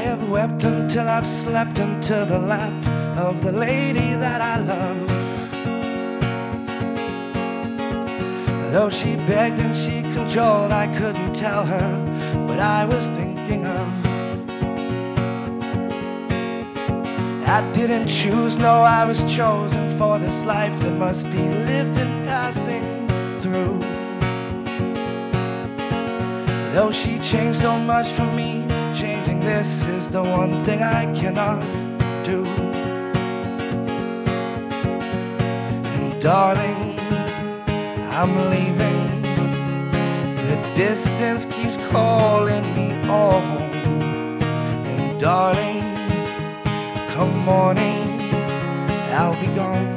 have wept until I've slept into the lap of the lady that I love. Though she begged and she cajoled, I couldn't tell her what I was thinking of. I didn't choose, no, I was chosen for this life that must be lived in passing through. Though she changed so much for me, changing this is the one thing I cannot do. And darling, I'm leaving. The distance keeps calling me home. And darling, come morning, I'll be gone.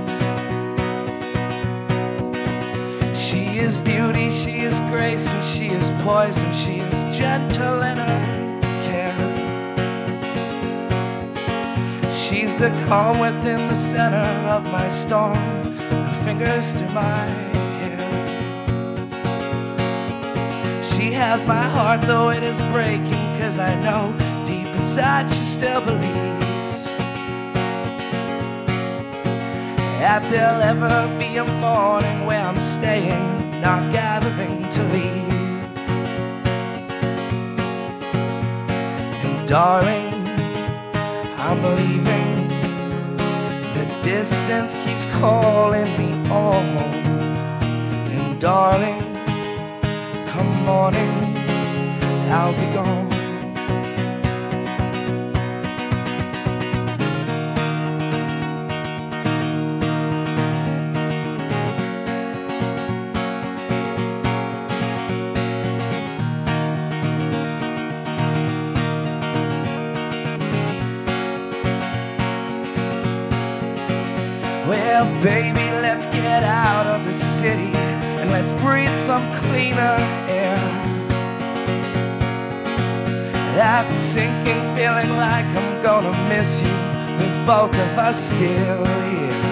She is beauty, she is grace, and she is poison. She is gentle in her care. She's the calm within the center of my storm, her fingers to my hair. She has my heart, though it is breaking, 'cause I know deep inside she still believes that there'll ever be a morning where I'm staying, not gathering to leave. And darling, I'm leaving. The distance keeps calling me home. And darling, come morning, I'll be gone. Well, baby, let's get out of the city and let's breathe some cleaner air. That sinking feeling like I'm gonna miss you with both of us still here.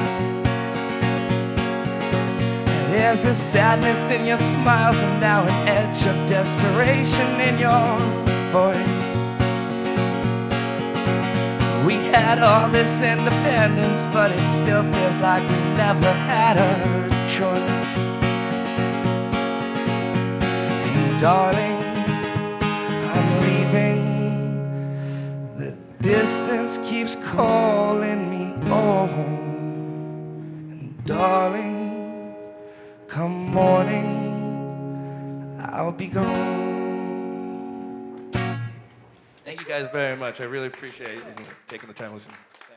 There's a sadness in your smiles and now an edge of desperation in your voice. We had all this independence, but it still feels like we never had a choice. And darling, I'm leaving. The distance keeps calling me home. And darling, come morning, I'll be gone. Thank you guys very much. I really appreciate you taking the time to listen.